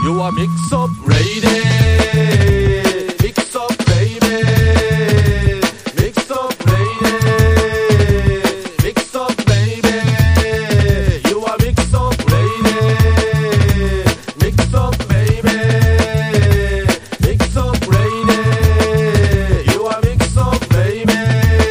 You are mix up lady, mix up baby, mix up lady, mix up baby. You are mix up lady, mix up baby, mix up lady. You are mix up baby.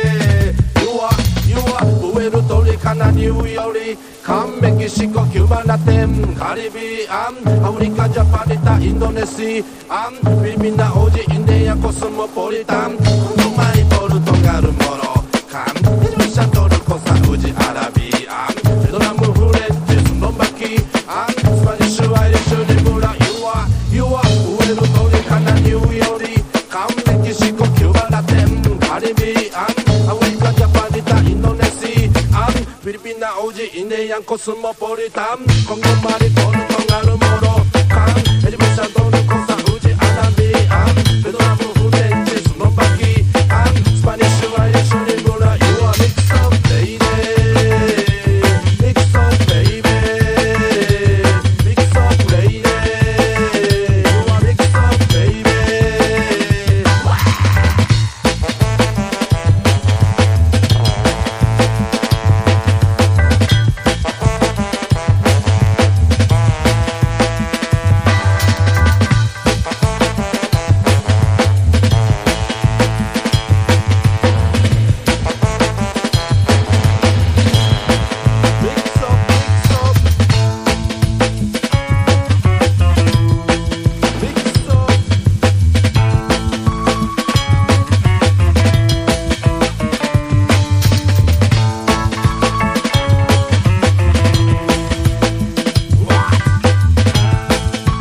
You are 増える鳥かなニューヨーク韓メキシコキューバラテンカリビアンアフリカジャパニタインドネシアンフィリピンナオジインディアコスモポリタンコンマリポルトガルモロカンペルシャトルコサウジアラビアンベトナムフレンチスロバキアンスパニッシュアイリッシュリブラ You are 増える鳥かなニューヨーク韓メキシコキューバラテンカリビアンアフリカジャパニタインドネシアンフィリピンナオジインディアンコスモポリタンコンゴマリポルト